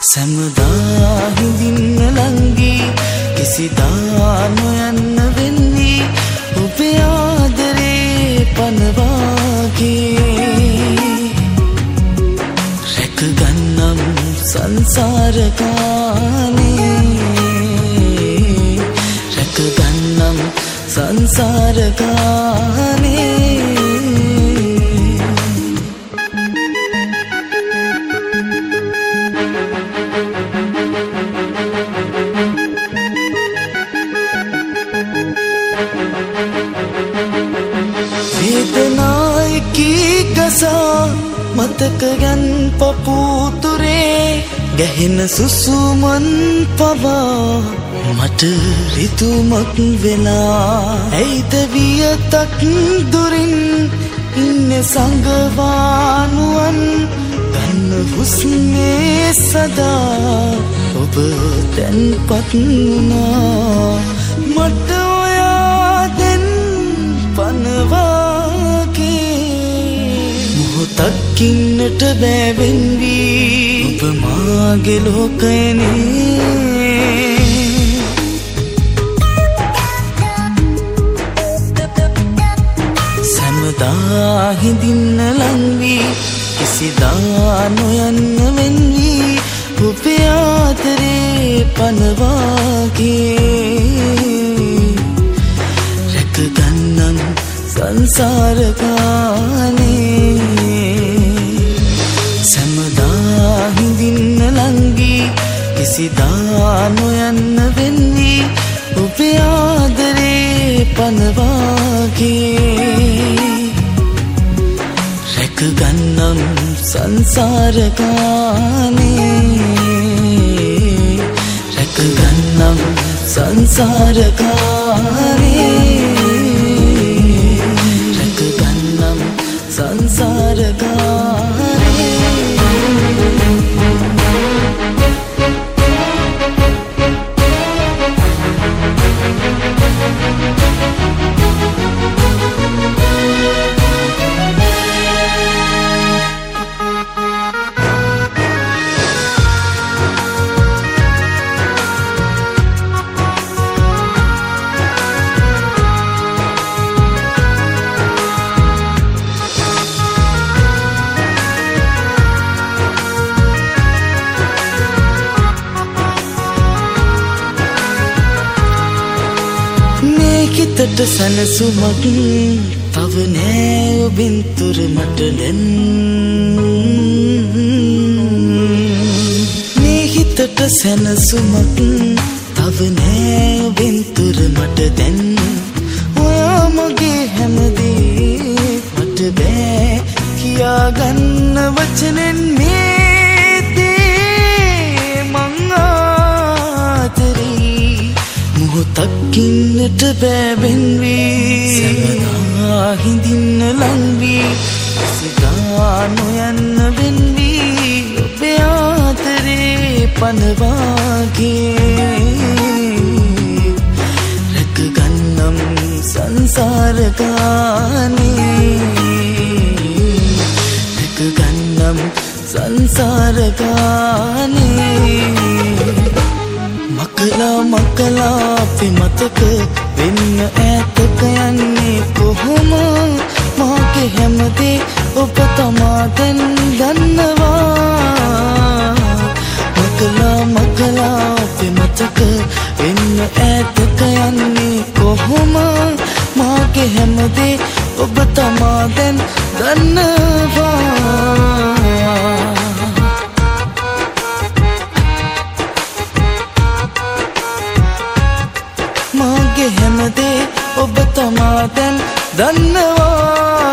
සැමදා හිඳින්න ලංගී කිසිදා නොයන්න වෙන්නේ ඔබේ ආදරේ පනවාගේ රැකගන්නම් සංසාර ගානේ රැකගන්නම් සංසාර ගානේ මතකයන් පපුතුරේ ගැහෙන සුසුමන් පවා මට රිතුමක් වෙලා ඇයිද වියතක් දුරින් ඉන්න සංගවානුවන් ගන්න හුස්මේ සදා ඔබ තැන්පත් වුණා මට ඔයා දැන් පනවාගේ තක්කින්නට බැවෙන්වී ඔබ මාගේ ලෝකයනේ සැමදා හිඳින්න ලංවී කිසිදා නොයන්න වෙන්වී ඔබේ ආදරේ පනවාගේ රැකගන්නම් සංසාර ගානේ සැමදා හිඳින්න ලංගී කිසිදා නොයන්න වෙන්නේ ඔබේ ආදරේ පනවාගේ රැකගන්නම් සංසාර ගානේ රැකගන්නම් සංසාර ගානේ රැකගන්නම් සංසාර ගානේ හිතට සැනසුමක් තව නෑ ඔබෙන් තුර මට දැන් මේ හිතට සැනසුමක් තව නෑ ඔබෙන් තුර මට දැන් ඔයා මගේ හැමදේ මට බෑ කියාගන්න වචනෙන් මේ දේ මං ආදරේ මොහොතක්කින්නට බැබෙන්වී සැමදා හිඳින්න ලංවී කිසිදා නොයන්න වෙන්වී ඔබේ ආදරේ පනවාගේ රැකගන්නම් සංසාර ගානේ රැකගන්නම් සංසාර ගානේ මකලා අපි මතක වෙන්න ඈතක යන්නේ කොහොම මාගේ හැමදේ ඔබ තමා දැන් දන්නවා මකලා අපි මතක වෙන්න ඈතක යන්නේ කොහොම මාගේ හැමදේ ඔබ තමා දැන් දන්නවා මාගේ හැමදේ ඔබ තමා දැන් දන්නවා